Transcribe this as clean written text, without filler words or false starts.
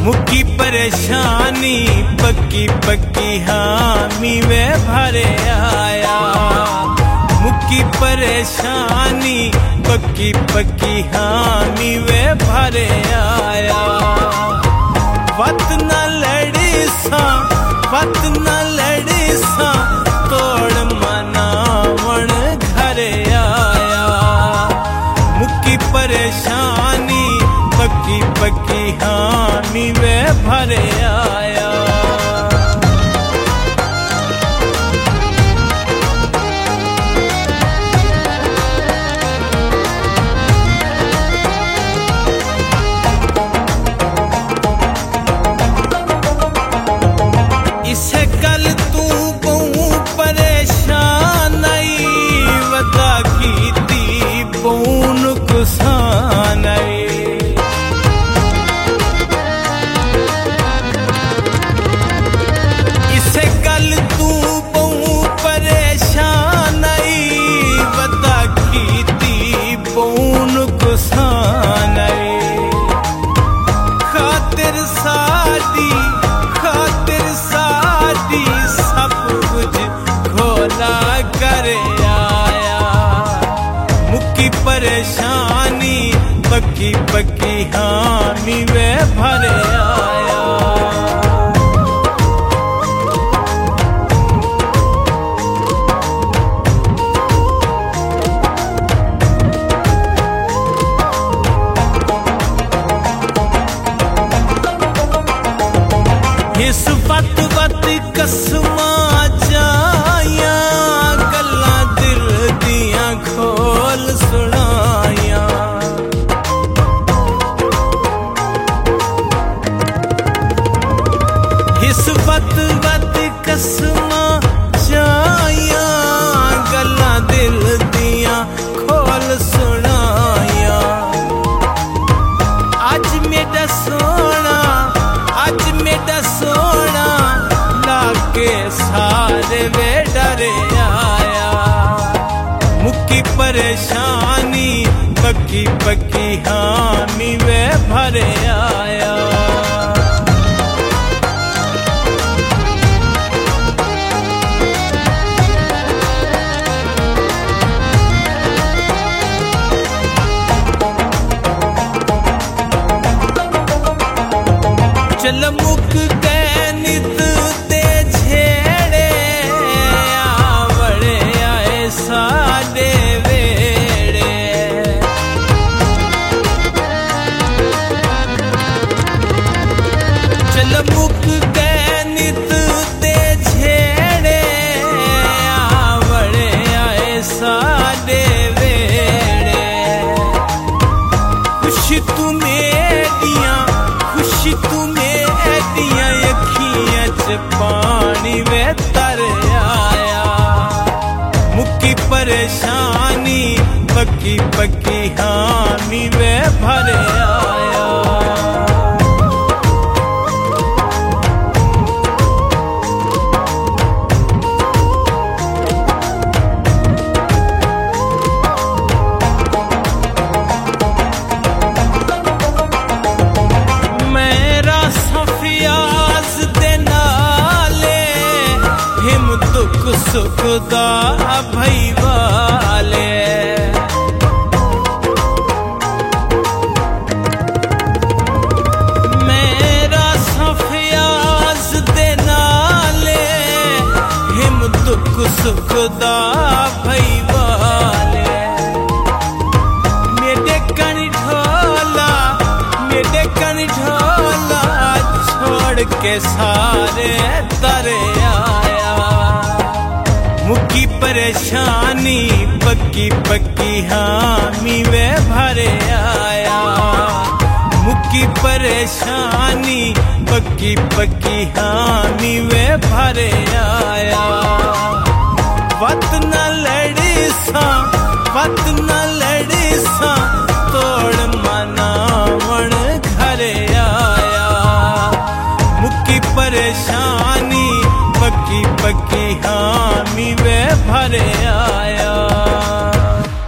मुक्की परेशानी पक्की पक्की हामी वे भरे आया। मुक्की परेशानी पक्की पक्की हामी वे भरे आया। वत न लड़ी सा वत न लड़ी सा तोड़ मनावण घरे आया। मुक्की परेशानी पक्की पक्की हामी वे भरे आया। इसे कल तू बहु परेशान आई वदा कीती बहु नुकसान आई। इसे कल तू बहु परेशान आई वदा कीती बहु नुकसान आई। खातिर सादी सब कुछ खोला करे आया। मुक्की परेशानी पक्की पक्की हामी वे भरे आया। इस वत वत कसमा जाया गल्ला दिल दिया खोल सुनाया। इस वत वत कसमा जाया गल्ला दिल दिया खोल सुनाया। आज मेरा सोना आज मेरा सोना लाके सारे वे डरे आया। मुक्की परेशानी पक्की पक्की हामी वे भरे आया। चल मुक गए नित दे झेड़े आवड़े आए साडे वेड़े। चल मुक गए नित दे झेड़े आवड़े आए साडे वेड़े। खुशी तुम्हें खुशी तुम्हें अखियां च पानी वे तर आया। मुक्की परेशानी पक्की पक्की हामी वे भरे आया। दुख सुख दा भई वाले। मेरा सफयाज दे नाले हिम दुख सुख दा भई वाले। मेरे कण ढोला छोड़ के सारे तरे आया। मुक्की परेशानी पक्की पक्की हामी वे भरे आया। मुक्की परेशानी पक्की पक्की हामी वे भरे आया। वत न लड़ी सा तोड़ मनावण घरे आया। मुक्की परेशानी पक्की पक्की हामी वे भरे आया।